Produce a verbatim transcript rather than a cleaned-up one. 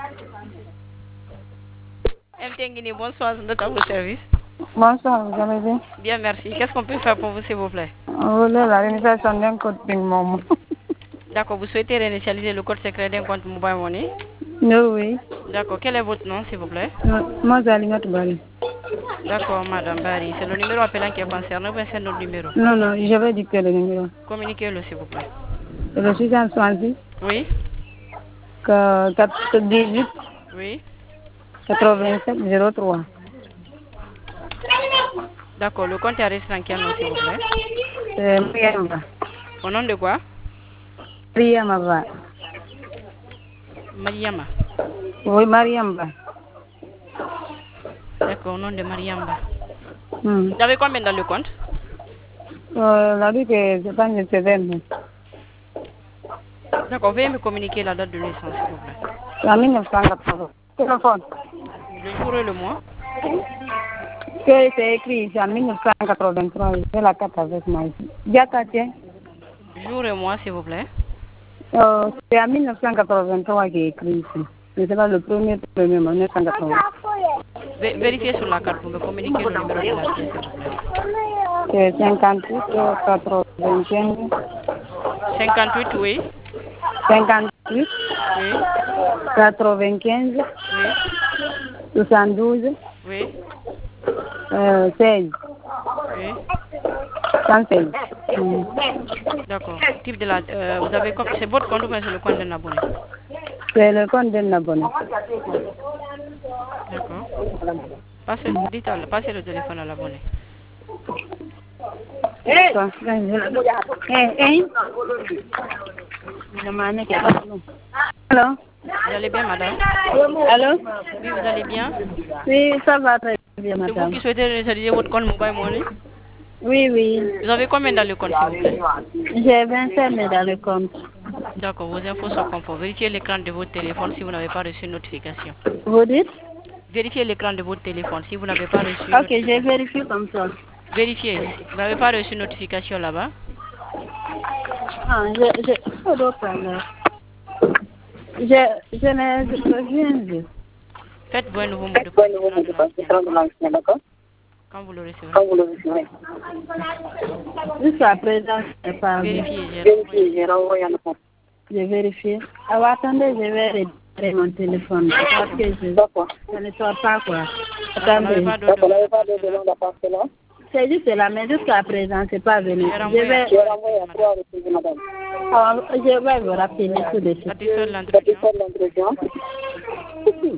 M. Tenguini, bonsoir, nous à vos services. Bonsoir, vous allez bien? Bien, merci. Qu'est-ce qu'on peut faire pour vous, s'il vous plaît? On voulait la réinitialisation d'un code Ping-Momo. D'accord, vous souhaitez réinitialiser le code secret d'un compte Mobile Money? Non, oui. D'accord, quel est votre nom, s'il vous plaît? Moi, c'est Alimatu Bari. D'accord, Madame Barry. C'est le numéro appelant qui est concerné ou bien c'est notre numéro? Non, non, je vais dicter le numéro. Communiquez-le, s'il vous plaît. C'est le six cent soixante-six. Oui. dix-huit. Oui. quatre-vingt-sept zéro trois. D'accord, le compte est resté en quel nom, s'il vous plaît? C'est Mariamba. Au nom de quoi? Mariamba. Mariama. Oui, Mariamba. D'accord, au nom de Mariamba. Hmm. Vous avez combien dans le compte? Euh, la vie que je pense que c'est vingt. D'accord, veuillez me communiquer la date de naissance, s'il vous plaît. En mille neuf cent quatre-vingts. Téléphone. Le jour et le mois? Que c'est écrit, c'est en mille neuf cent quatre-vingt-trois. J'ai la carte avec moi ici. Diata, tiens. Jour et mois, s'il vous plaît. Euh, c'est en mille neuf cent quatre-vingt-trois qui est écrit ici. Mais c'est pas le premier, premier, mille neuf cent quatre-vingts. Vé vérifiez sur la carte pour me communiquer le numéro de la pièce, s'il vous plaît. C'est cinquante-huit quatre-vingt-quinze. cinquante-huit, oui. cinquante-huit Oui. quatre-vingt-quinze. Oui. soixante-douze. Oui. Euh, seize. Oui. cent seize. Mm. D'accord. Type de la... Euh, vous avez... C'est votre compte ou bien c'est le compte d'un abonné? C'est le compte d'un abonné. D'accord. Passez, dites à, passez le téléphone à l'abonné. Hey, hey. Allô? Vous allez bien, madame? Allô? Oui, vous allez bien? Oui, ça va très bien, C'est vous madame. qui souhaitez réinitialiser votre compte Mobile Money? Oui, oui. Vous avez combien dans le compte, s'il vous plaît? J'ai vingt-cinq mille dans le compte. D'accord, vos infos sont conformes. Vérifiez l'écran de votre téléphone si vous n'avez pas reçu une notification. Vous dites? Vérifiez l'écran de votre téléphone si vous n'avez pas reçu une Ok, notification. j'ai vérifié comme ça. Vérifiez. Vous n'avez pas reçu une notification là-bas? Ah, je... je... Oh, d'autres, alors. Je, je n'ai rien vu. Faites-vous un nouveau mot de passe de l'ancien, d'accord? Quand vous le recevrez. Quand vous le recevrez. Jusqu'à présent, je n'ai pas vu. Vérifiez, j'ai renvoyé un mot. J'ai vérifié. Alors, attendez, je vais réparer mon téléphone. Parce que je, ça ne sort pas, quoi. Attendez. Vous n'avez pas de demande à part cela? C'est juste là, mais jusqu'à présent, c'est pas venu. Je vais... J'ai renvoyé à trois reprises, madame. Alors, je vais vous rappeler tout de suite. Satisfait de l'entretien.